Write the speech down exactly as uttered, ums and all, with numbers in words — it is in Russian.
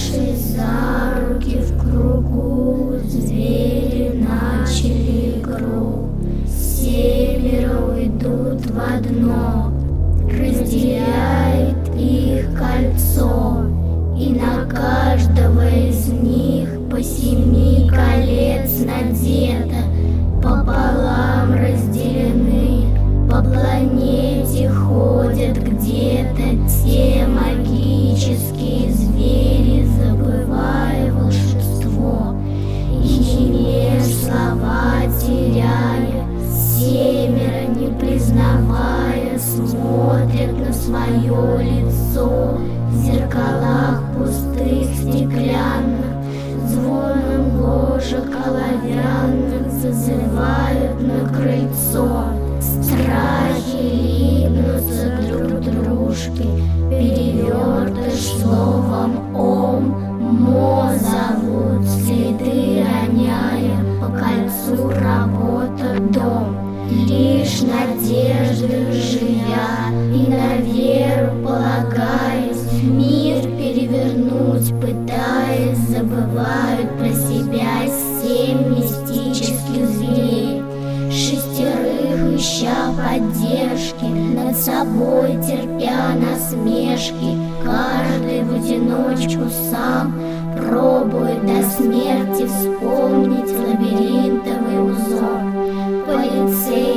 Взявшись за руки в кругу, звери начали игру. Семеро уйдут в одно, разделяет их кольцо, и на каждого из них по семи колец надето, пополам разделены, по планете ходят где-то те магические звери, забывая волшебство и не слова теряя. Семеро, не признавая, смотрят на свое лицо в зеркалах пустых стеклянных, звоном ложек оловянных зазывают на крыльцо. Страхи липнутся друг к дружке, перевертыш словом «Ом», «Мо» зовут, следы роняя, по кольцу работа, дом. Лишь надежды живя и на веру полагаясь, мир перевернуть пытаясь, забывают про себя семь мистических зверей. Шестерых ища поддержки, над собой терпя насмешки, каждый в одиночку сам пробует до смерти вспомнить лабиринтовый узор. Полицей